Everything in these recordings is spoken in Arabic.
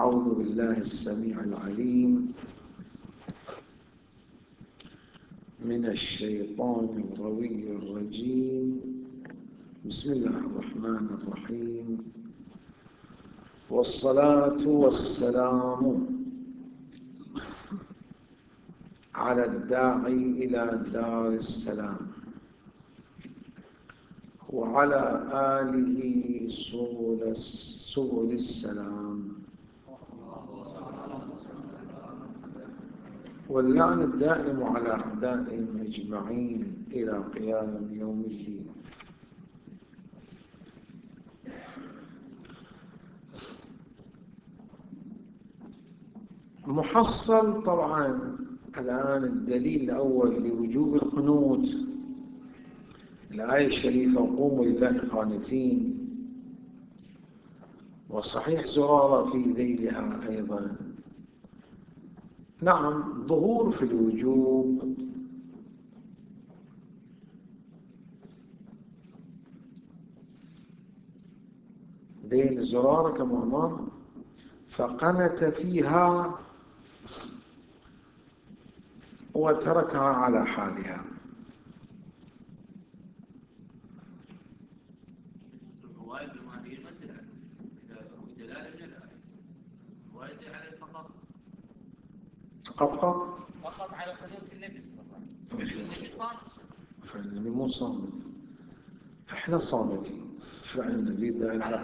أعوذ بالله السميع العليم من الشيطان الغوي الرجيم. بسم الله الرحمن الرحيم، والصلاة والسلام على الداعي إلى دار السلام وعلى آله سبل السلام، واللعن الدائم على أعدائهم أجمعين إلى قيام يوم الدين. محصل طبعا الآن الدليل الأول لوجوب القنوت الآية الشريفة وقوموا لله قانتين، وصحيح زرارة في ذيلها أيضا. نعم، ظهور في الوجوب ذيل زرارة كما مر، فقنت فيها وتركها على حالها. فقط على قدرة النبي صلى الله عليه وسلم. النبي صامت، فالنبي مو صامت، احنا صامتين. فعل النبي دال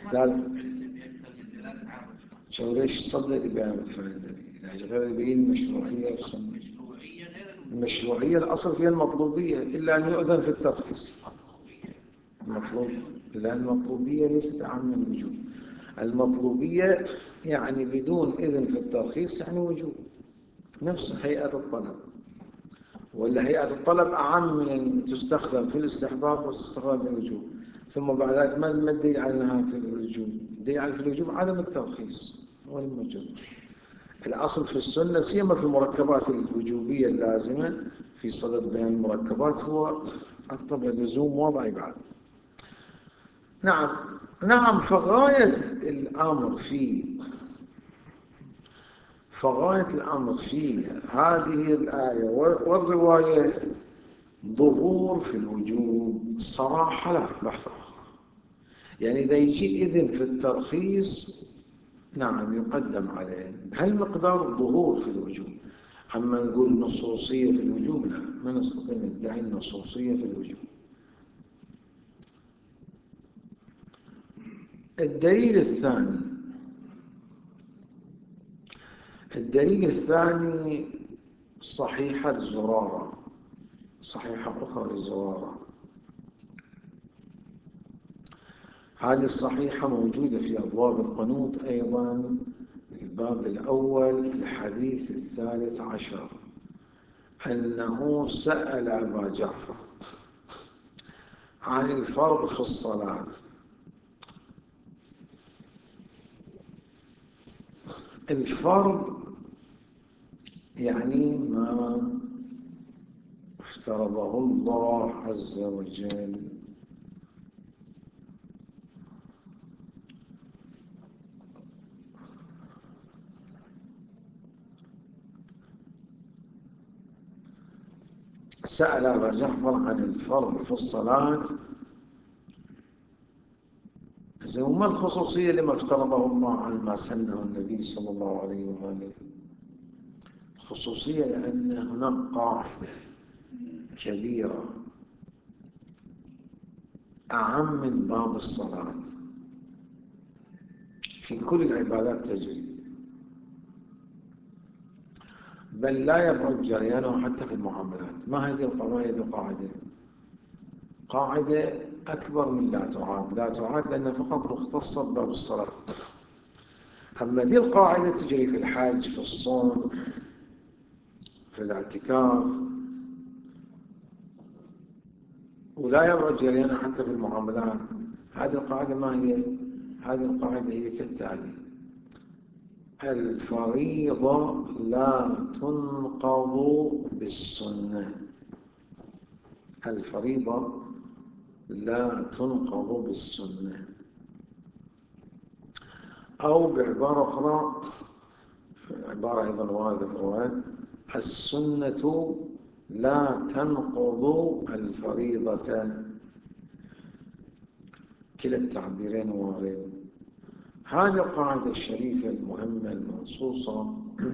شو ليش صدق بيان فعل النبي؟ لا غير يبين المشروعية والسنة. المشروعية الأصل فيها المطلوبية إلا أن يؤذن في الترخيص. المطلوبية ليست أعم من الوجوب. المطلوبية يعني بدون إذن في الترخيص يعني وجوب، نفس هيئة الطلب. ولا هيئة الطلب أعم من أن تستخدم في الاستحباب وتستخدم في الوجوب. ثم بعد ذلك ما الدليل على أنها في الوجوب؟ الدليل على في الوجوب عدم الترخيص والموجب. الأصل في السنة سيما في المركبات الوجوبية اللازمة في صدد بيان المركبات هو الطبع لزوم وضع بعد. نعم، فغاية الأمر في هذه الآية والرواية ظهور في الوجوب صراحة لا بحث آخر. يعني إذا يجي إذن في الترخيص نعم يقدم عليه هالمقدار ظهور في الوجوب. أما نقول نصوصية في الوجوب لا، ما نستطيع ندعي النصوصية في الوجوب. الدليل الثاني صحيحة زرارة، صحيحة أخرى للزرارة. هذه الصحيحة موجودة في أبواب القنوت أيضا، الباب الأول الحديث 13 أنه سأل أبا جعفر عن الفرض في الصلاة. الفرض يعني ما افترضه الله عز وجل. سأل أبا جعفر عن الفرض في الصلاة، وما الخصوصية لما افترضه الله عن ما سنه النبي صلى الله عليه وآله؟ الخصوصية لأن هناك قاعدة كبيرة أعم من باب الصلاة في كل العبادات تجري، بل لا يبعد جريانه حتى في المعاملات. ما هذه القاعدة؟ قاعدة أكبر من لا تعاد لأنها فقط مختصة بباب الصلاة. أما دي القاعدة تجري في الحج، في الصوم، في الاعتكاف، ولا يبعد جريانها حتى في المعاملات. هذه القاعدة ما هي؟ هذه القاعدة هي كالتالي: الفريضة لا تنقض بالسنة. الفريضة لا تنقض بالسنة. أو بعبارة أخرى، عبارة أيضا واردة في الرواية: السنة لا تنقض الفريضة. كلا التعبيرين وارد. هذه القاعدة الشريفة المهمة المنصوصة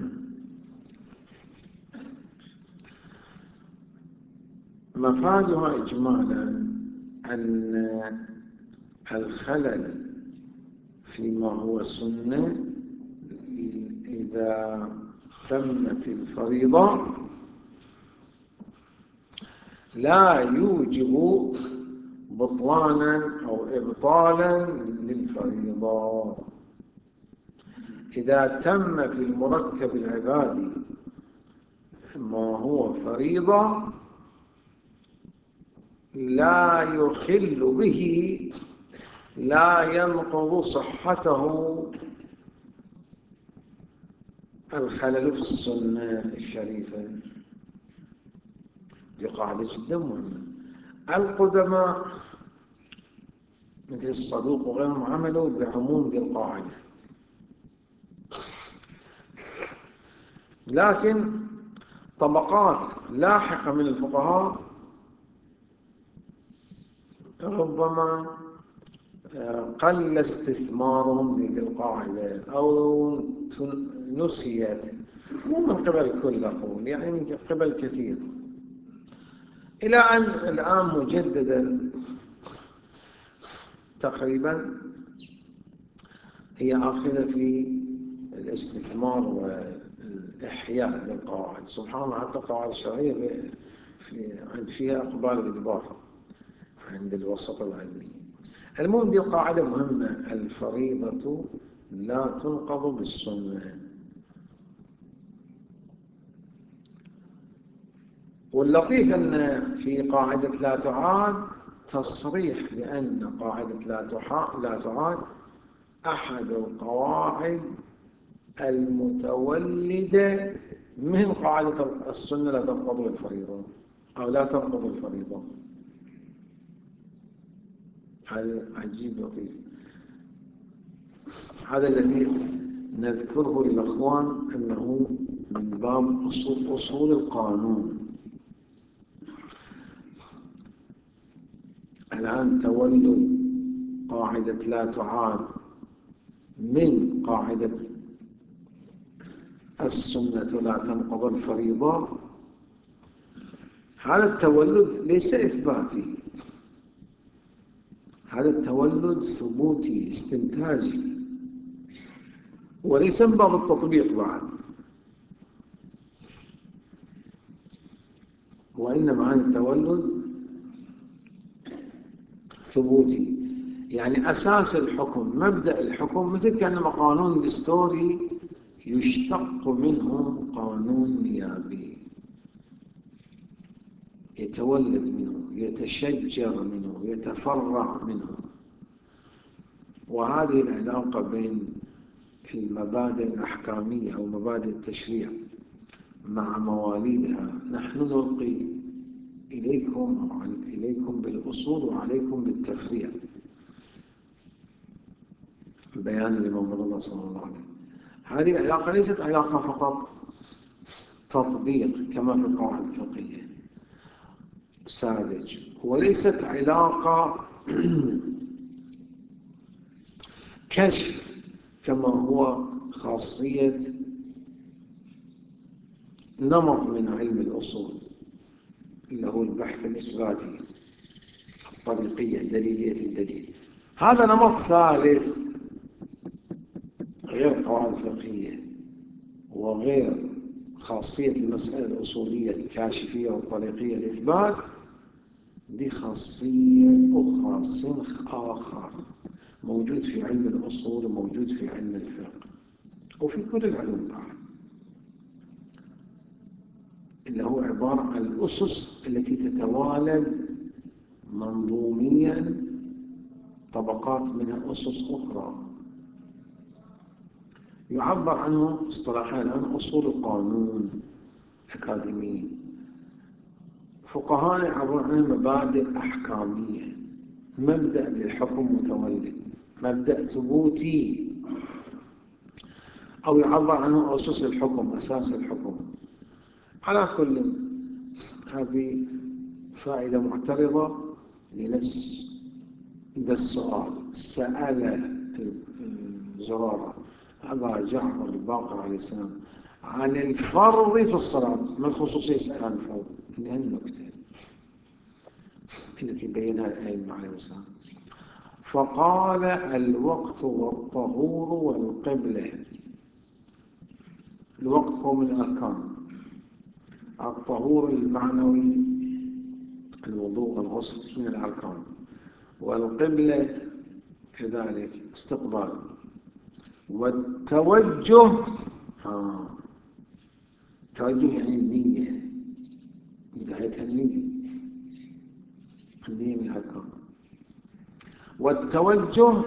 مفادها إجمالا أن الخلل فيما هو سنة إذا تمت الفريضة لا يوجب بطلانا أو إبطالا للفريضة. إذا تم في المركب العبادي ما هو فريضة لا يخل به، لا ينقض صحته الخلل في السنة الشريفة. دي قاعدة جدا مهمة. القدماء مثل الصدوق وغيرهم عملوا بعموم دي القاعدة، لكن طبقات لاحقة من الفقهاء ربما قل استثمارهم لهذه القاعدة أو نسيت، مو من قبل الكل أقول، يعني من قبل كثير، إلى أن الآن مجددا تقريبا هي آخذة في الاستثمار والإحياء للقواعد. سبحان الله، حتى القواعد الشرعية فيها إقبال وإدبار عند الوسط العلمي. المهم دي القاعدة مهمة: الفريضة لا تنقض بالسنة. واللطيف أن في قاعدة لا تعاد تصريح بأن قاعدة لا تعاد أحد القواعد المتولدة من قاعدة السنة لا تنقض الفريضة أو لا تنقض الفريضة. هذا عجيب لطيف. هذا الذي نذكره للأخوان أنه من باب أصول القانون. الآن تولد قاعدة لا تعاد من قاعدة السنة لا تنقض الفريضة. هذا التولد ليس إثباتي، هذا التولد ثبوتي استنتاجي، وليس من باب التطبيق بعد، وإنما هذا التولد ثبوتي. يعني أساس الحكم، مبدأ الحكم، مثل كأنما قانون دستوري يشتق منه قانون نيابي، يتولد منه، يتشجر منه، يتفرع منه. وهذه العلاقة بين المبادئ الأحكامية أو مبادئ التشريع مع مواليدها نحن نلقي إليكم بالأصول وعليكم بالتفريع، بيان الإمام الله صلى الله عليه وسلم. هذه العلاقة ليست علاقة فقط تطبيق كما في القواعد الفقهية ساذج، وليست علاقة كشف كما هو خاصية نمط من علم الأصول اللي هو البحث الإثباتي، الطريقية، دليلية الدليل. هذا نمط ثالث غير القواعد الفقهية وغير خاصية المسألة الأصولية الكاشفية والطريقية الإثبات. دي خاصية أخرى، سنخ آخر موجود في علم الأصول وموجود في علم الفقه وفي كل العلوم بعد، اللي هو عبارة عن الأسس التي تتوالد منظوميا، طبقات منها أسس أخرى يعبر عنه اصطلاحيا الآن أصول القانون الأكاديمي. فقهاء يعبرون عنها مبادئ أحكامية. مبدأ للحكم متولد، مبدأ ثبوتي أو يعبر عنه أسس الحكم، أساس الحكم. على كل، هذه فائدة معترضة لنفس ذا السؤال. سأل زرارة أبا جعفر الباقر عليه السلام عن الفرض في الصلاة، ما الخصوص يسأل عن الفرض؟ لأن النكتة التي بينها الأئمة عليه السلام. فقال الوقت والطهور والقبلة. الوقت هو من الأركان، الطهور المعنوي الوضوء والغسل من الأركان، والقبلة كذلك استقبال، والتوجه التوجه يعني النية، بدايتها النية من الأركان. والتوجه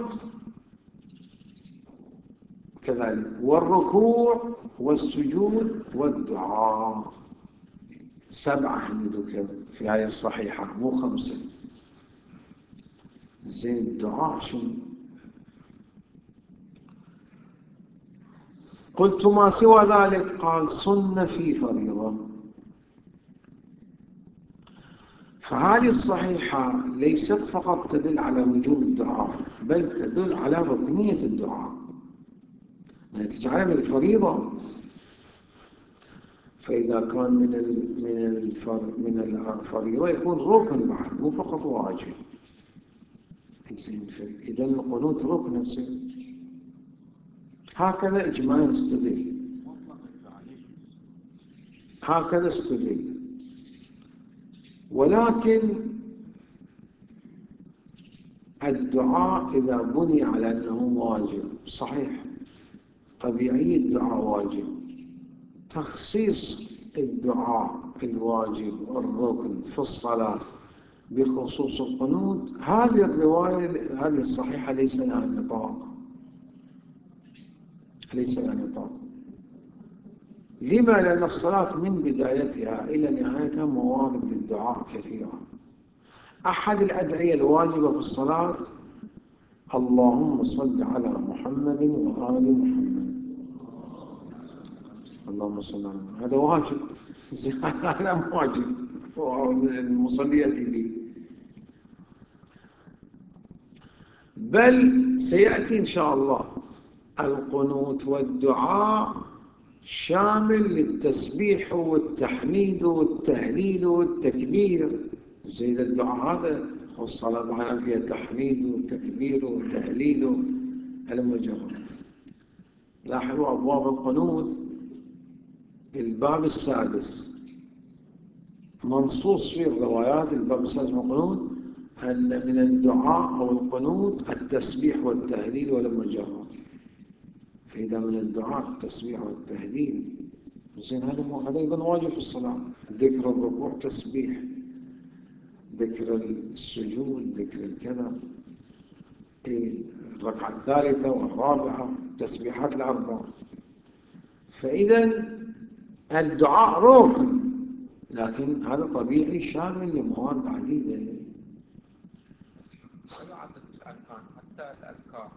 كذلك، والركوع والسجود والدعاء. 7 ذكر في آية الصحيحة مو 5. زين الدعاء شنو؟ قلت ما سوى ذلك؟ قال سنة في فريضة. فهذه الصحيحة ليست فقط تدل على وجوب الدعاء، بل تدل على ركنية الدعاء، يعني تجعلها من الفريضة. فإذا كان من الفريضة يكون ركن بعد، مو فقط واجب. إذا القنوت ركن يصير. هكذا إجمالا استدل، هكذا استدل. ولكن الدعاء إذا بني على أنه واجب صحيح، طبيعي الدعاء واجب. تخصيص الدعاء الواجب الركن في الصلاة بخصوص القنوت، هذه الرواية هذه الصحيحة ليس لها نطاق، ليس لها نطاق. لما؟ لأن الصلاة من بدايتها إلى نهايتها موارد للدعاء كثيرة. أحد الأدعية الواجبة في الصلاة اللهم صل على محمد وآل محمد. اللهم صل على محمد، هذا واجب. هذا مو واجب، المصلي يأتي به. بل سيأتي إن شاء الله القنوت والدعاء شامل للتسبيح والتحميد والتهليل والتكبير. زي الدعاء هذا الصلاة معنا فيها تحميد وتكبير وتهليل المجرد. لاحظوا أبواب القنوت الباب السادس منصوص في الروايات، الباب السادس من القنوت أن من الدعاء أو القنوت التسبيح والتهليل والمجرد. فإذا من الدعاء التسبيح والتهليل، زين هذا أيضا واجب في الصلاة. ذكر الركوع تسبيح، ذكر السجود، ذكر الكذا، الركعة الثالثة والرابعة، التسبيحات الأربع. فإذا الدعاء ركن، لكن هذا طبيعي شامل لمواد عديدة. ولا عدد الأركان حتى الأذكار،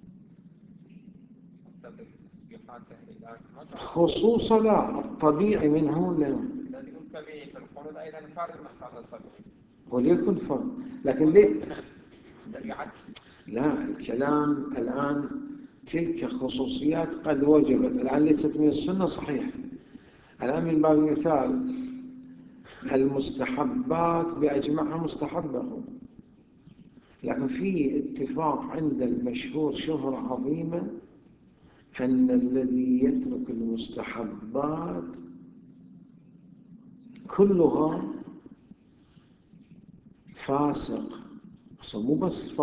حتى التسبيحات تهليلات خصوصا لا الطبيعي منه لا، الذي يكون طبيعي في القنوت أيضا فارغ من هذا الطبيعي وليكن فرق. لكن ليه؟ طبيعته. لا، الكلام الآن تلك خصوصيات قد وجبت الآن ليست من السنة صحيح. الآن من باب المثال المستحبات بأجمعها مستحبة، لكن في اتفاق عند المشهور شهرة عظيمة أن الذي يترك المستحبات كلها فاسق. مو بس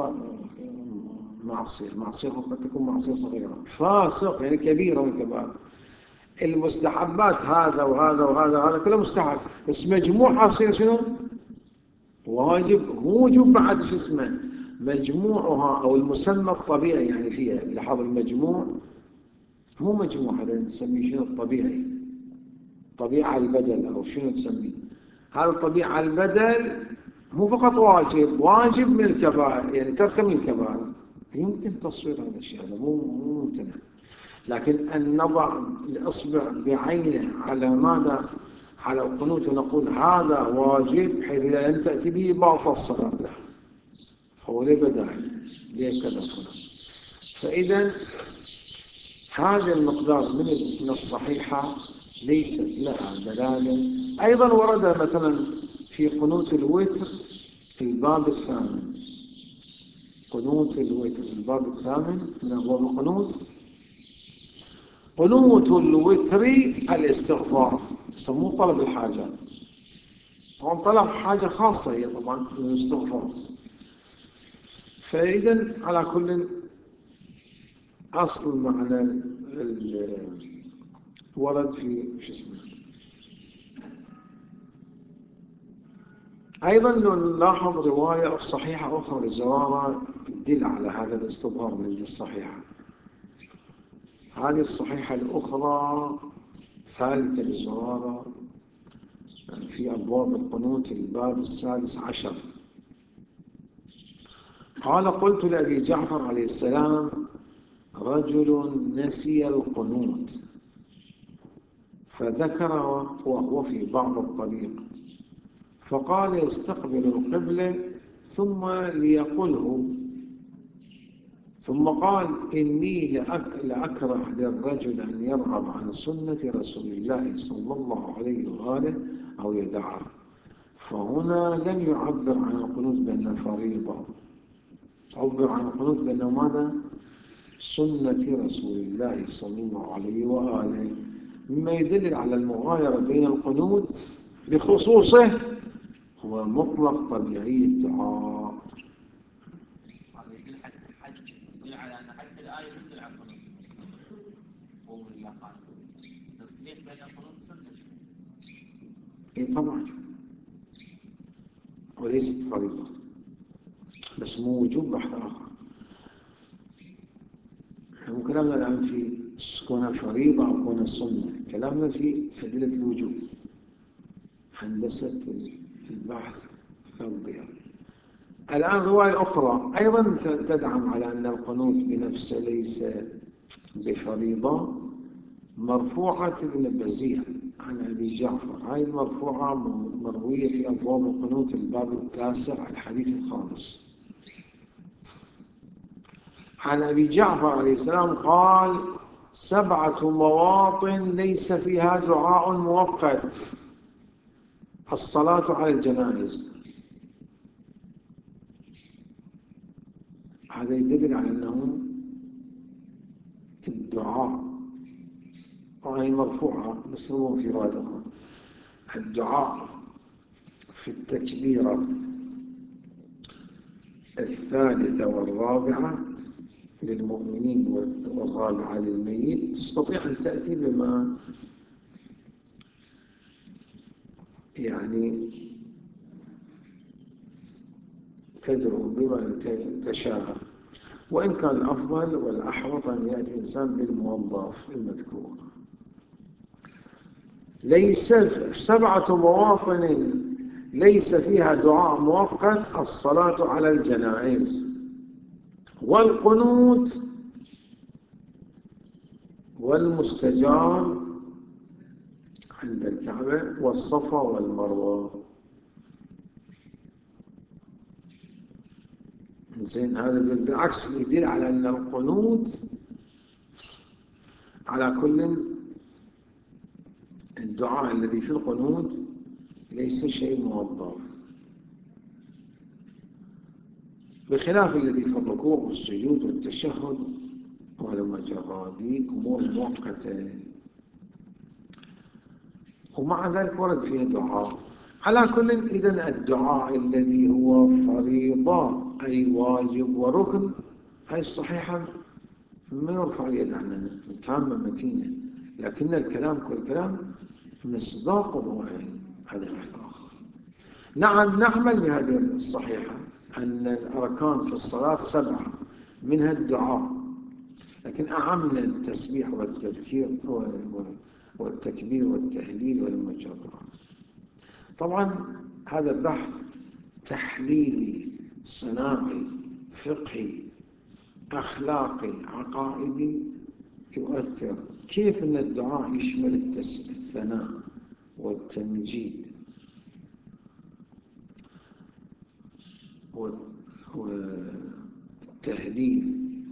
معصية قد تكون معصية صغيرة، فاسق يعني كبيرة من كبائر. المستحبات هذا وهذا وهذا وهذا كله مستحب، بس مجموعها يصير شنو؟ واجب. مو وجوب بعد، شو اسمه، مجموعها أو المسمى الطبيعي يعني فيها. لاحظ المجموع مو مجموع، هذا نسميه شنو الطبيعي، طبيعة البدل أو شنو تسميه. هذا الطبيعة البدل مو فقط واجب من الكبائر، يعني ترك من الكبائر. يمكن تصوير هذا الشيء، هذا مو ممتنع. لكن أن نضع الإصبع بعينه على ماذا؟ على القنوت ونقول هذا واجب بحيث إذا لم تأتي به باطل الصلاة، لا، هو ليه بداعي، ليه كذا فلان. فإذا هذا المقدار من الصحيحة ليست لها دلالة. أيضا ورد مثلا في قنوت الوتر في الباب الثامن، قنوت الوتر الباب الثامن من أبواب القنوت، قنوت الوتر الاستغفار، يسموه طلب الحاجات. طبعا طلب حاجة خاصة هي طبعا الاستغفار. فإذا على كل أصل معنى ورد في شو اسمه. أيضا نلاحظ رواية صحيحة أخرى لزرارة تدل على هذا الاستظهار من الصحيحة. هذه الصحيحة الأخرى ثالثة لزرارة في أبواب القنوت الباب 16. قال قلت لأبي جعفر عليه السلام رجل نسي القنوت فذكر وهو في بعض الطريق، فقال يستقبل القبلة ثم ليقله، ثم قال إني لأكره للرجل أن يرغب عن سنة رسول الله صلى الله عليه وآله أو يدعها. فهنا لم يعبر عن القنوت بأنه فريضة، عبر عن القنوت بأنه ماذا؟ سنة رسول الله صلى الله عليه وآله، مما يدل على المغايرة بين القنوت بخصوصه هو مطلق طبيعي الدعاء. هذا يدل حتى في الحج، يدل على أن حتى الآية تدل على القنوت قوم الله قال تصديق بين القنوت سنة. اي طبعا، وليست فريضة، بس مو وجوب بحث آخر. احنا كلامنا الآن في كونها فريضة أو كونها سنة، كلامنا في أدلة الوجوب، هندسة البحث لا تضيع. الآن رواية أخرى أيضا تدعم على أن القنوت بنفسه ليس بفريضة، مرفوعة ابن بزيع عن أبي جعفر. هاي المرفوعة مروية في أبواب القنوت الباب 9 الحديث 5. عن أبي جعفر عليه السلام قال 7 مواطن ليس فيها دعاء مؤقت: الصلاة على الجنائز. هذا يدل على أنه الدعاء، وهي مرفوعة بس هو في رواية أخرى، الدعاء في التكبيرة 3 والرابعة للمؤمنين والرابعة للميت تستطيع أن تأتي بما يعني تدعو بما تشاء، وإن كان الأفضل والأحوط أن يأتي إنسان بالموظف المذكور. ليس 7 مواطن ليس فيها دعاء مؤقت: الصلاة على الجنائز، والقنوت، والمستجار عند الكعبة، والصفا والمروة. زين، هذا بالعكس يدل على أن القنوت على كل الدعاء الذي في القنوت ليس شيء موظف، بخلاف الذي في الركوع والسجود والتشهد والمجرات، دي أمور مؤقتة ومع ذلك ورد فيها دعاء. على كل إذن الدعاء الذي هو فريضة أي واجب وركن، هاي الصحيحة ما يرفع اليد عنها، تامة متينة، لكن الكلام كل كلام مصداق الرواية، هذا بحث آخر. نعم، نعمل بهذه الصحيحة أن الأركان في الصلاة 7 منها الدعاء، لكن أعمنا التسبيح والتذكير والتكبير والتهليل والمجرات. طبعا هذا بحث تحليلي صناعي فقهي أخلاقي عقائدي يؤثر. كيف أن الدعاء يشمل الثناء والتمجيد والتهليل؟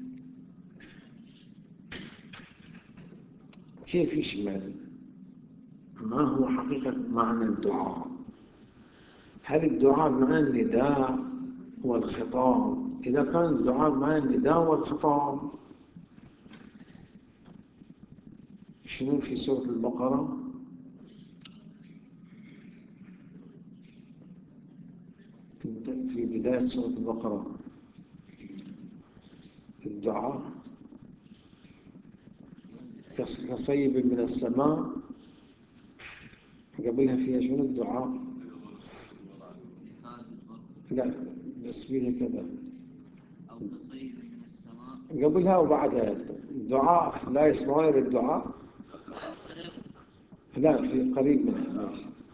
كيف يشمل؟ ما هو حقيقة معنى الدعاء؟ هل الدعاء بمعنى النداء والخطاب؟ إذا كان الدعاء بمعنى النداء والخطاب، شنو في سورة البقرة؟ في بداية سورة البقرة الدعاء كصيب من السماء، قبلها فيها شنو الدعاء؟ لا بس فيها كذا، أو كصيب من السماء قبلها وبعدها الدعاء لا يسمعون إلا الدعاء. لا في قريب منها.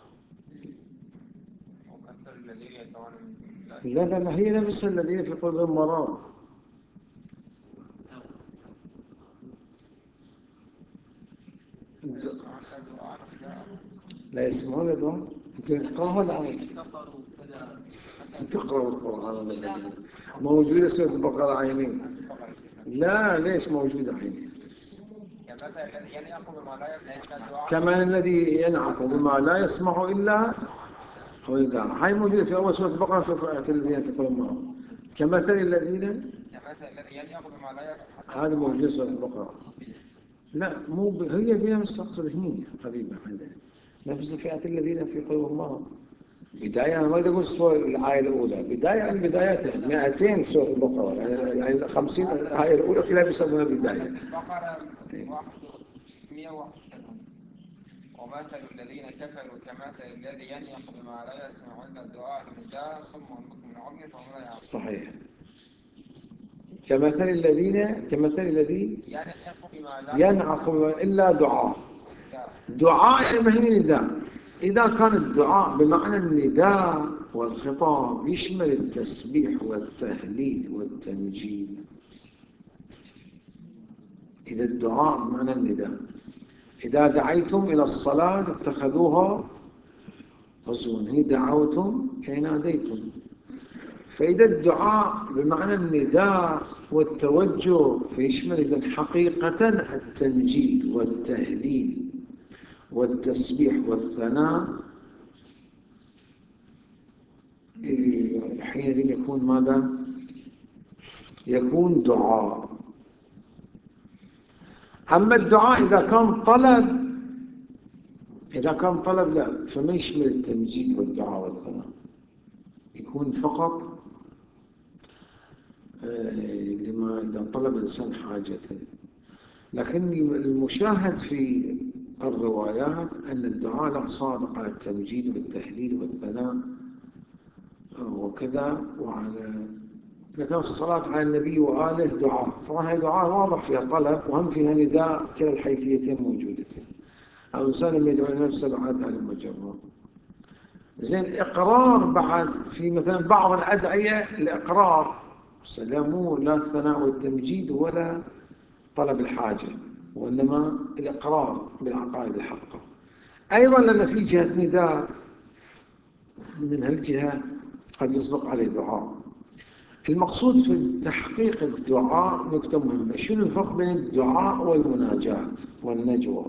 لا لا لا، هي نفس الذين في قلوبهم مرض. لا يسمعون الدعاء. تقرأوا الآية، تقرأوا القرآن موجودة سورة البقرة عينين. لا ليش موجودة عينين؟ كمان الذي ينعق بما لا يسمع إلا هو الدعاء. هاي موجودة في أول سورة البقرة في آية الذين في قلوبهم مرض. كمثل الذي ينعق بما لا يسمع، هذا موجود في سورة البقرة. لا مو هي فيها نفس القصة قريبة عندنا، نفس فئة الذين في قلوبهم مرض. بداية أنا ما أقدر أقول سورة الآية الأولى، بداية عن بدايتها 200 سورة البقرة، يعني 50 الآية الأولى كلها بيسمونها بداية. البقرة 171. ومثل الذين كفروا كمثل الذي ينعق بما لا يسمع إلا الدعاء النداء صم بكم عمي فهم لا يعقلون. صحيح. كمثل الذي ينعق بما إلا دعاء. دعاء يعني ما هي نداء. إذا كان الدعاء بمعنى النداء والخطاب يشمل التسبيح والتهليل والتمجيد. إذا الدعاء بمعنى النداء، إذا دعيتم إلى الصلاة اتخذوها هزوا، هي دعوتم أي ناديتم. فإذا الدعاء بمعنى النداء والتوجه فيشمل إذن حقيقة التمجيد والتهليل والتسبيح والثناء، حينئذ يكون ماذا؟ يكون دعاء. أما الدعاء إذا كان طلب لا، فما يشمل التمجيد والدعاء والثناء، يكون فقط لما إذا طلب الإنسان حاجته. لكن المشاهد في الروايات أن الدعاء لا صادق على التمجيد والتهليل والثناء وكذا، وعلى مثلا الصلاة على النبي وآله دعاء، طبعا هي دعاء واضح فيها طلب وهم فيها نداء، كلا الحيثيتين موجودتين. أو إنسان لما يدعو لنفسه بعد على المجرد. زين إقرار بعد في مثلا بعض الأدعية الإقرار مو لا الثناء والتمجيد ولا طلب الحاجة، وإنما الإقرار بالعقائد الحقة. أيضا لأن في جهة نداء من هالجهة قد يصدق عليه دعاء. المقصود في تحقيق الدعاء نكتة مهمة، شنو الفرق بين الدعاء والمناجاة والنجوى؟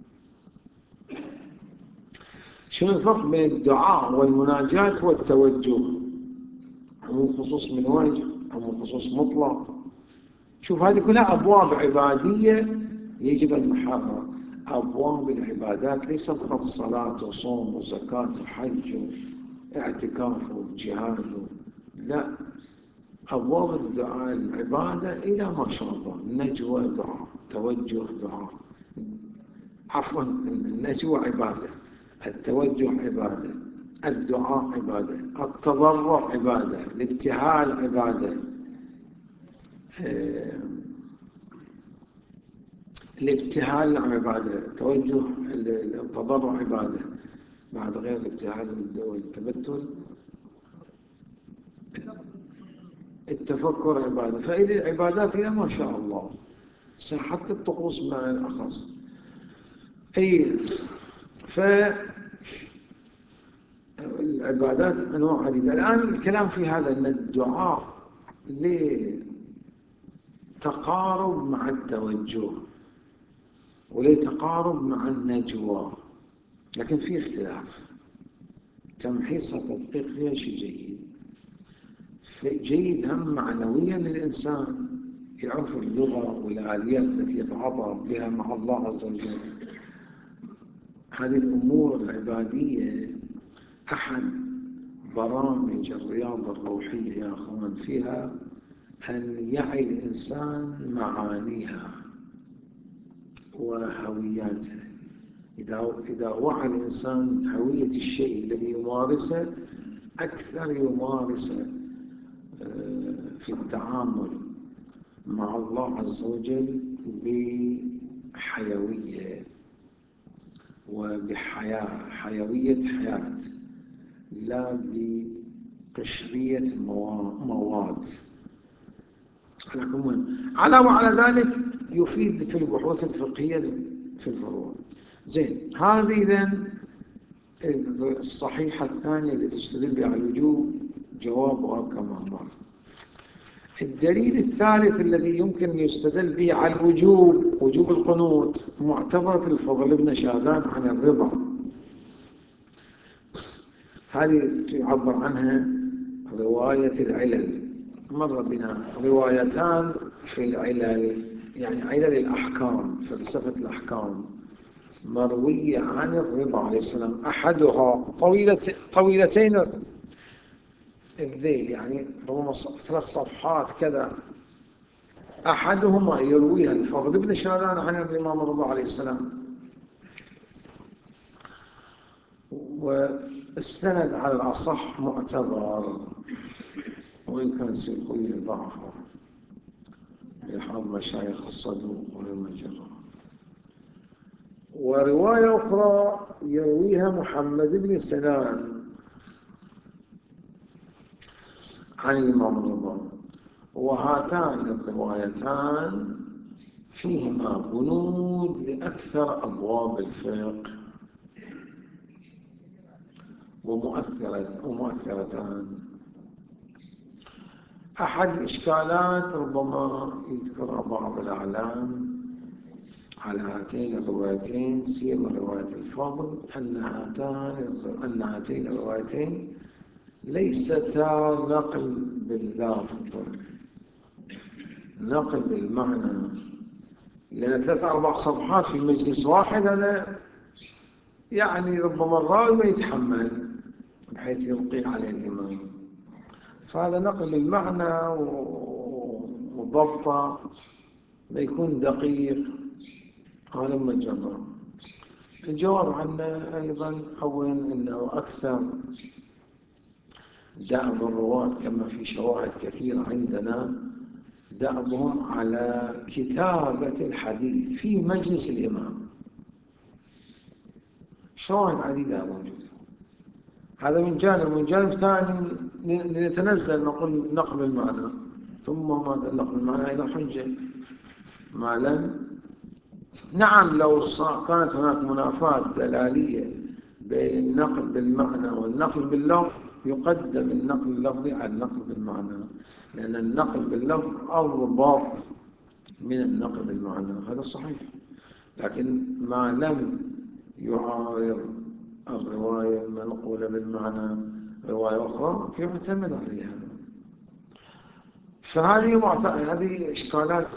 شنو الفرق بين الدعاء والمناجاة والتوجه؟ عموم خصوص من وجه، عموم خصوص مطلق. شوف هذه كلها أبواب عبادية يجب أن نحرر. أبواب العبادات ليس فقط صلاة وصوم وزكاة وحج واعتكاف وجهاد، لا، أبواب الدعاء العبادة إلى ما شاء الله. النجوى دعاء، توجه دعاء، عفوا النجوى عبادة، التوجه عبادة، الدعاء عبادة، التضرع عبادة، الابتهال عبادة، الابتهال عبادة، التوجه التضرع عبادة، بعد غير الابتهال والتبتل التفكر عبادة. فإلى العبادات إلى ما شاء الله. حتى الطقوس بمعنى أخص. العبادات أنواع عديدة. الآن الكلام في هذا أن الدعاء لتقارب مع التوجه ولتقارب مع النجوى، لكن في اختلاف. تمحيص التدقيق فيها شيء جيد، جيد هم معنويا للإنسان يعرف اللغة والآليات التي يتعاطى بها مع الله عز وجل. هذه الأمور العبادية أحد برامج الرياضة الروحية يا أخوان، فيها أن يعي الإنسان معانيها وهوياتها. إذا وعى الإنسان هوية الشيء الذي يمارسه، أكثر يمارسه في التعامل مع الله عز وجل بحيوية وبحياة، حيوية حياة، لا بقشرية مواد. وعلى ذلك يفيد في البحوث الفقهية في الفروع. زين، هذه إذن الصحيحة الثانية التي تستدل بها على الوجوب جوابها كما مر. الدليل الثالث الذي يمكن أن يستدل به على الوجوب، وجوب القنوت، معتبرة الفضل بن شاذان عن الرضا. هذه تعبر عنها رواية العلل. مر بنا روايتان في العلل، يعني علل الأحكام، فلسفة الأحكام، مروية عن الرضا عليه السلام. أحدها طويلتين الذيل، يعني ربما 3 صفحات كذا. أحدهما يرويها الفضل بن شاذان عن الإمام الرضا عليه السلام، والسند على الأصح معتبر، وإن كان سيقول ضعفه بحض مشايخ الصدوق والمجرة. ورواية أخرى يرويها محمد بن سنان عن الإمام الرضا، وهاتان الروايتان فيهما بنود لأكثر أبواب الفقه ومؤثرتان. أحد الإشكالات ربما يذكر بعض الأعلام على هاتين الروايتين، سيما رواية الفضل، أن هاتين الروايتين ليستا نقل باللفظ، نقل بالمعنى، لأن 3-4 صفحات في مجلس واحد هذا يعني ربما الراوي ما يتحمل بحيث يلقي عليه الإمام. فهذا نقل بالمعنى وضبطه ما يكون دقيق. هذا مجرد. الجواب عنه أيضا أولا أنه أكثر دأب الرواة، كما في شواهد كثيرة عندنا، دأبهم على كتابة الحديث في مجلس الإمام. شواهد عديدة موجودة. هذا من جانب. من جانب ثاني نتنزل نقول نقل المعنى، ثم ماذا نقل المعنى أيضا حجة ما لم. نعم، لو كانت هناك منافاة دلالية بين النقل بالمعنى والنقل باللفظ، يقدم النقل اللفظي على النقل بالمعنى، لأن النقل باللفظ أضبط من النقل بالمعنى، هذا صحيح. لكن ما لم يعارض الرواية المنقولة بالمعنى رواية أخرى يعتمد عليها. فهذه إشكالات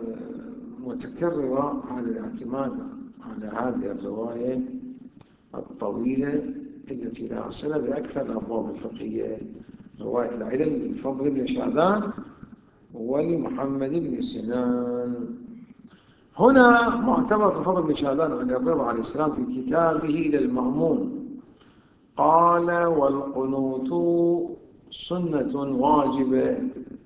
متكررة على الاعتماد على هذه الرواية الطويلة التي لها صلة بأكثر الأبواب الفقهية، رواية العلل للفضل بن شاذان ولمحمد بن سنان. هنا معتبر الفضل بن شاذان عن الرضا عليه السلام في كتابه إلى المأمون قال: والقنوت سنة واجبة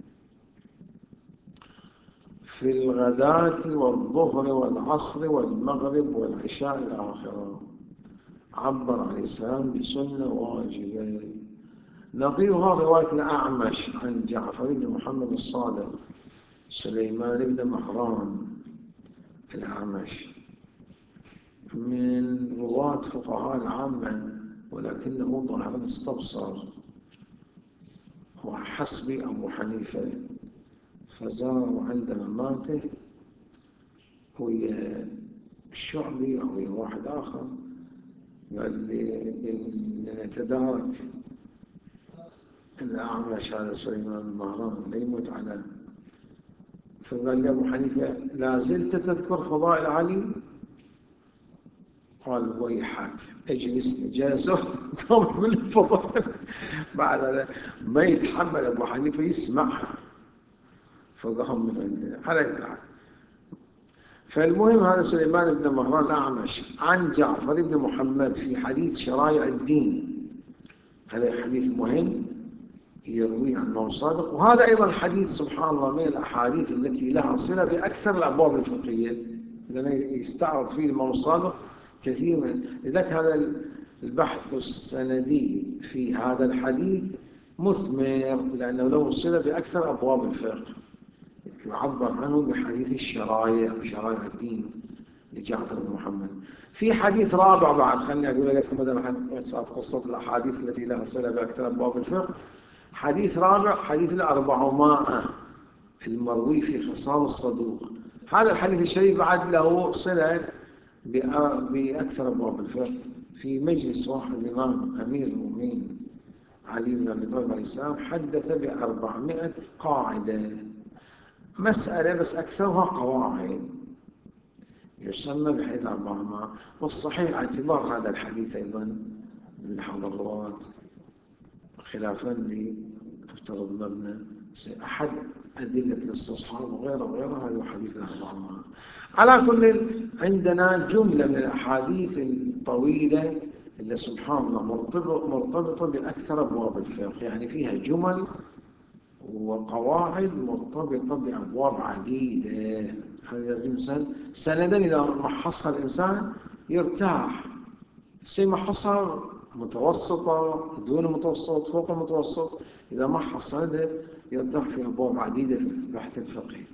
في الغداة والظهر والعصر والمغرب والعشاء الآخرة. عبر عليه السلام بسنة واجبة. نظيرها رواية الأعمش عن جعفر بن محمد الصادق سليمان بن مهران الأعمش من رواة فقهاء العامة، ولكنه ظاهرا استبصر وحسبي أبو حنيفة، فزاره عند مماته ويا الشعبي أو ويا واحد آخر، قال لي نتدارك الأعمش هذا سليمان بن مهران لا يموت على. فقال لي أبو حنيفة لا زلت تذكر فضائل علي؟ قال ويحك اجلسني. جلسه قام يقول لي فضائل. بعد هذا ما يتحمل أبو حنيفة يسمعها، فقام من عنده على تعالى. فالمهم هذا سليمان بن مهران الأعمش عن جعفر بن محمد في حديث شرائع الدين، هذا حديث مهم يروي عن الإمام الصادق، وهذا أيضا حديث سبحان الله من الأحاديث التي لها صلة بأكثر الأبواب الفقهية، لأنه يستعرض فيه الإمام الصادق كثير من لذلك هذا البحث السندي في هذا الحديث مثمر، لأنه له صلة بأكثر أبواب الفقه، يعبر عنه بحديث الشرائع، شرائع الدين لجعفر بن محمد. في حديث رابع بعد، خليني أقول لكم ماذا قصة الأحاديث التي لها صلة بأكثر أبواب الفقه. حديث رابع حديث 400 المروي في خصال الصدوق. هذا الحديث الشريف بعد له صلة بأكثر أبواب الفقه. في مجلس واحد الإمام أمير المؤمنين علي بن أبي طالب عليه السلام حدث ب400 قاعدة، مسألة بس أكثرها قواعد، يسمى بحديث 400. والصحيح اعتبار هذا الحديث أيضا من حظ الرواة خلافا لأفترض مبنى أحد أدلة الاستصحاب وغيره هذا حديث 400. على كل عندنا جملة من الأحاديث الطويلة اللي سبحان الله مرتبطة بأكثر أبواب الفقه، يعني فيها جمل وقواعد مرتبطة بأبواب عديدة. هذا لازم سندا إذا محصها الإنسان يرتاح، محصها متوسطة دون متوسط فوق المتوسط، إذا محص سندا يرتاح في أبواب عديدة في البحث الفقهي.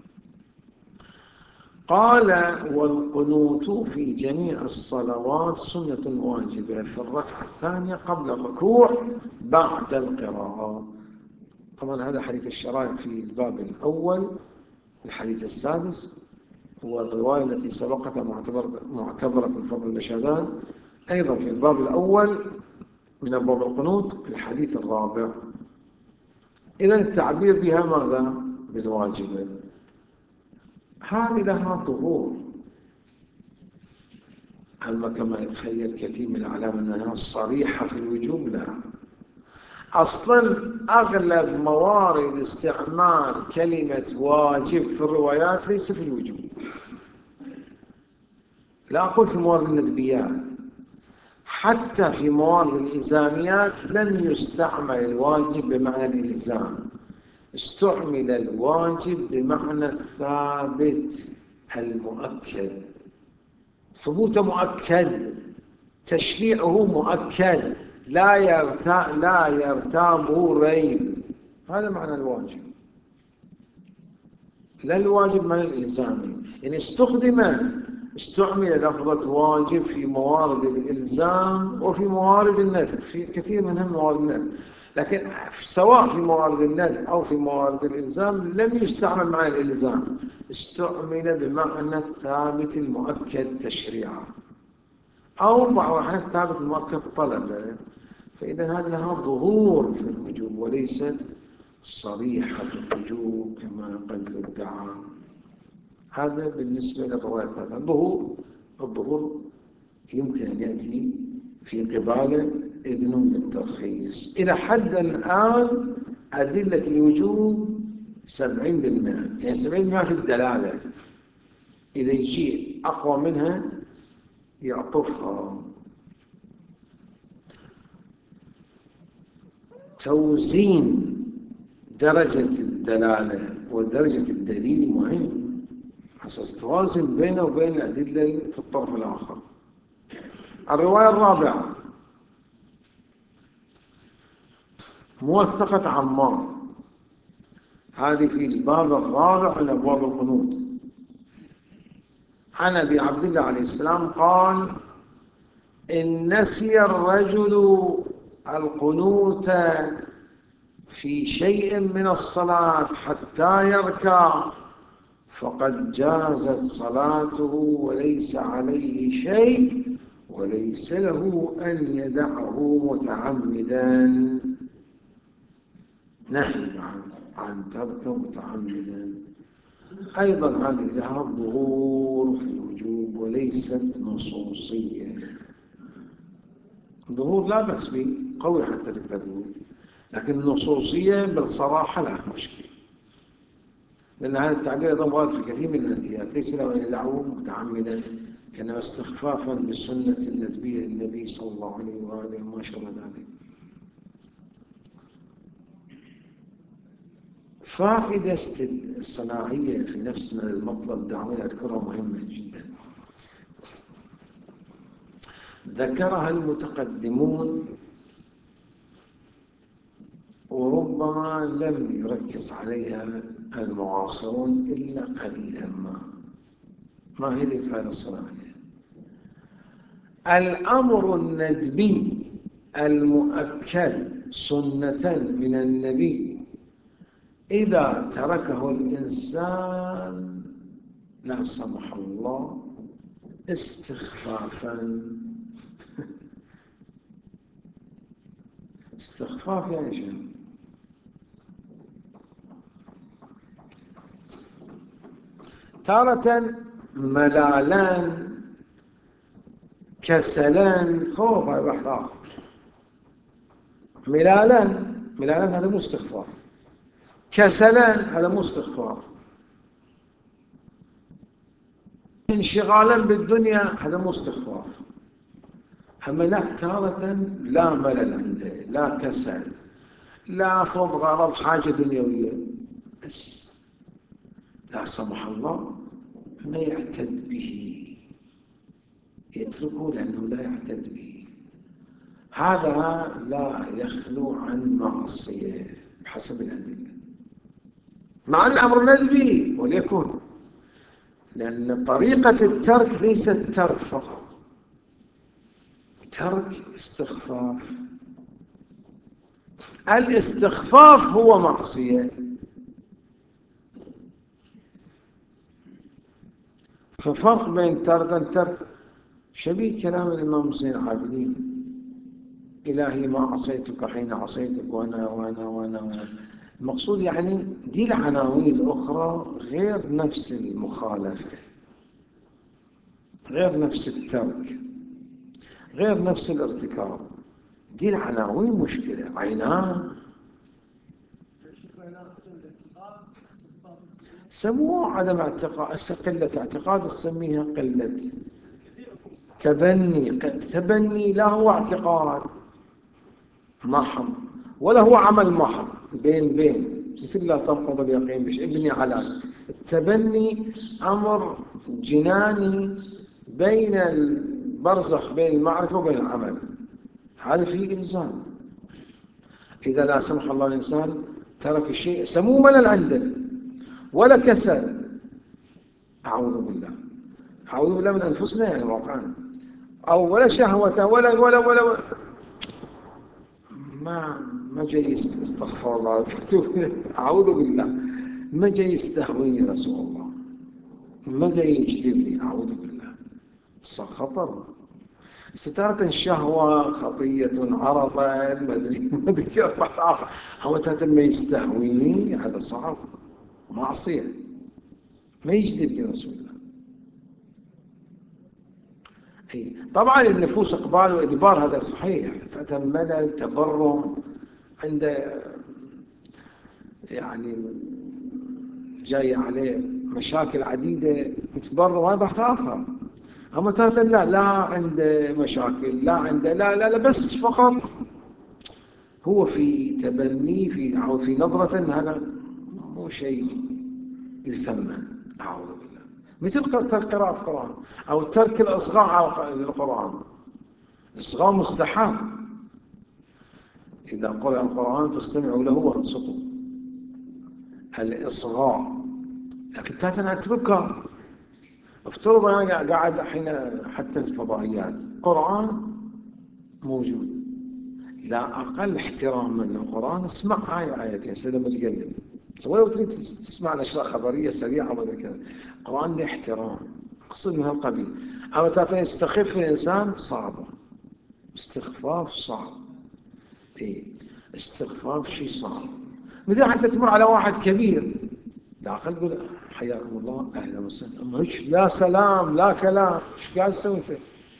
قال والقنوت في جميع الصلوات سنة واجبة في الركعة الثانية قبل الركوع بعد القراءة. طبعا هذا حديث الشرائع في الباب الأول الحديث السادس، والرواية التي سبقتها معتبرة الفضل الشهدان أيضا في الباب الأول من أبواب القنوت الحديث الرابع. إذن التعبير بها ماذا؟ بالواجبة. هذه لها ظهور، أما كما يتخيل كثير من الأعلام أنها صريحة في الوجوب، لا. أصلا أغلب موارد استعمال كلمة واجب في الروايات ليس في الوجوب، لا أقول في موارد الندبيات، حتى في موارد الإلزاميات لم يستعمل الواجب بمعنى الإلزام، استعمل الواجب بمعنى الثابت المؤكد. ثبوته مؤكد، تشريعه مؤكد، لا يرتابه ريب، هذا معنى الواجب، لا الواجب معنى الإلزامي. إن استعمل لفظة واجب في موارد الإلزام وفي موارد الندب، في كثير منها موارد الندب، لكن سواء في موارد الندب أو في موارد الإلزام لم يستعمل معنى الإلزام، استعمل بمعنى الثابت المؤكد تشريعا، أو بعض الأحيان الثابت المؤكد طلبا. فإذا هذا لها ظهور في الوجوب وليست صريحة في الوجوب كما قد يدعى. هذا بالنسبة للرواية الثلاثة. الظهور يمكن أن يأتي في قباله إذن بالترخيص. إلى حد الآن أدلة الوجوب 70%، يعني 70% في الدلالة، إذا يجي أقوى منها يعطفها. توزين درجة الدلالة ودرجة الدليل مهم، أساس توازن بينه وبين الأدلة في الطرف الآخر. الرواية الرابعة موثقة عمار، هذه في الباب الرابع من أبواب القنوت. عن أبي عبد الله عليه السلام قال: إن نسي الرجل القنوت في شيء من الصلاة حتى يركع فقد جازت صلاته وليس عليه شيء وليس له أن يدعه متعمدا. نهي عن ترك متعمدا. أيضا هذه لها ظهور في الوجوب وليست نصوصية. ظهور لا بأس به، قوي حتى تكتبه، لكن النصوصية بالصراحة لا مشكلة، لأن هذا التعبير أيضا وارد في كثير من النديات: ليس له أن يدعه متعمدا، كانما استخفافا بالسنة الندبية للنبي صلى الله عليه وآله وما شابه ذلك. فائدة الصناعية في نفسنا للمطلب دعوني أذكرها مهمة جدا، ذكرها المتقدمون وربما لم يركز عليها المعاصرون إلا قليلا ما هي الفائدة الصناعية؟ الأمر الندبي المؤكد سنة من النبي إذا تركه الإنسان لا سمح الله استخفافا استخفاف يعني شنو؟ تارة ملالان، كسلان، خوف، هاي واحد آخر. ملالان هذا مو استخفاف، كسلان هذا مو استخفاف، انشغالا بالدنيا هذا مو استخفاف. أما لا، تارة لا ملل عنده، لا كسل، لا أخذ غرض حاجة دنيوية، بس لا سمح الله ما يعتد به، يتركه لأنه لا يعتد به. هذا لا يخلو عن معصية بحسب الأدلة، مع الأمر ندبي وليكن، لأن طريقة الترك ليست ترك فقط، ترك استخفاف. الاستخفاف هو معصية. ففرق بين ترك شبيه كلام الإمام زين العابدين: إلهي ما عصيتك حين عصيتك وأنا. المقصود يعني دي العناوين الأخرى غير نفس المخالفة، غير نفس الترك، غير نفس الارتكاب. دي العناوين مشكلة عينان. سموه عدم اعتقاد، قلة اعتقاد تسميها قلة تبني لا هو اعتقاد محض ولا هو عمل محض، بين مثل لا تنقض اليقين بشيء ابني على التبني. أمر جناني بين البرزخ بين المعرفة وبين العمل، هذا فيه إلزام. إذا لا سمح الله الإنسان ترك الشيء سموه ملل عنده ولا كسل، أعوذ بالله من أنفسنا يعني واقعا، أو ولا شهوة ولا ما جاي استغفر الله أعوذ بالله، ما جاي يستهويني رسول الله، ما جاي يجذبني، أعوذ بالله، صار خطر. ستارة الشهوة خطية عرضت ما أدري كيف آخر، هو ما يستهويني، هذا صعب، معصية، ما يجذبني رسول الله. طبعا النفوس إقبال وإدبار هذا صحيح، تتملل تبرم عنده يعني جاي عليه مشاكل عديدة يتبرم، هذا بحث آخر. أما تاتا لا عنده مشاكل، لا عنده لا بس فقط هو في تبني أو في نظرة، هذا مو شيء يثمن، أعوذ بالله. مثل ترك قراءة القرآن أو ترك الإصغاء على القرآن. الإصغاء مستحب، إذا قرأ القرآن فاستمعوا له وانصتوا، الإصغاء، لكن تاتا أتركها. افترض أنا قاعد الحين حتى الفضائيات قرآن موجود، لا أقل احترام من القرآن اسمع آية آيتين سلم تقلب، ولو تريد تسمع الأشياء خبرية سريعة وما أدري كذا، القرآن له احترام، أقصد من هالقبيل. أما تعطيني يستخف الإنسان صعبة، استخفاف صعب، إيه استخفاف شيء صعب. مثل حتى تمر على واحد كبير داخل تقول حياكم الله أهلا وسهلا، أما هيك لا سلام لا كلام، إيش قاعد تسوي أنت؟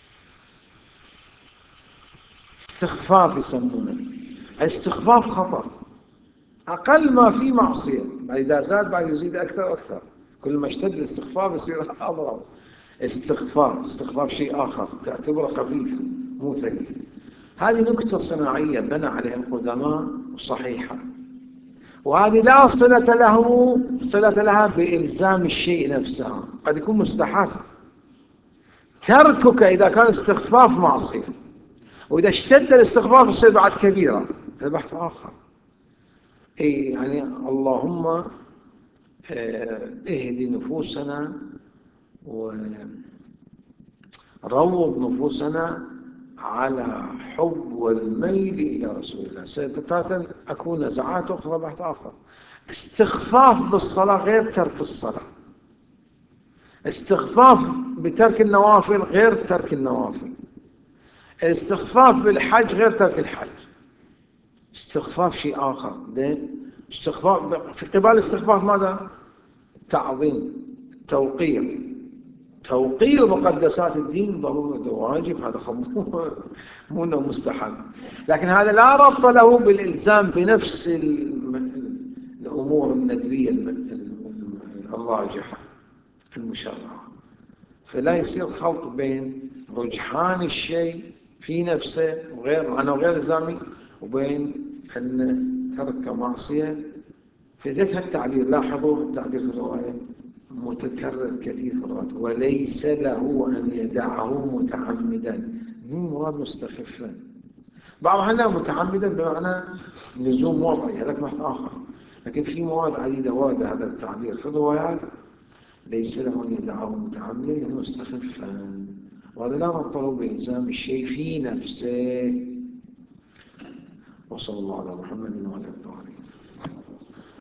استخفاف يسمونه، الاستخفاف خطر، أقل ما في معصية، إذا زاد بعد يزيد أكثر وأكثر، كل ما اشتد الاستخفاف يصير أضرب. استخفاف شيء آخر تعتبره خفيف مو ثقيل. هذه نكتة صناعية بنى عليها القدماء صحيحة، وهذه لا صلة لها بإلزام الشيء نفسها، قد يكون مستحب. تركك إذا كان استخفاف معصية، وإذا اشتد الاستخفاف يصير بعد كبيرة، هذا بحث آخر. إيه يعني اللهم اهدي نفوسنا وروض نفوسنا على حب والميل إلى رسول الله. ستتاتا أكون نزعات أخرى بحث آخر. استخفاف بالصلاة غير ترك الصلاة، استخفاف بترك النوافل غير ترك النوافل، الاستخفاف بالحج غير ترك الحج، استخفاف شيء آخر. استخفاف في قبال الاستخفاف ماذا؟ تعظيم، توقير مقدسات الدين ضروري واجب، هذا مو انه مستحب، لكن هذا لا ربط له بالالزام بنفس الامور الندبيه الراجحه المشرعه. فلا يصير خلط بين رجحان الشيء في نفسه وغير عنه غير الزامي، وبين ان ترك معصيه. في ذلك التعبير لاحظوا التعبير في الروايه متكرر كثير في الرواية، وليس له أن يدعه متعمدا، مو مراد مستخفا. بعض الأحيان متعمدا بمعنى لزوم وضعي، هذاك بحث آخر، لكن في مواد عديدة ورد هذا التعبير في الروايات، ليس له أن يدعه متعمدا يعني مستخفا، وهذا لا ربط له بإلزام الشيء في نفسه. وصلى الله على محمد وعلى آله.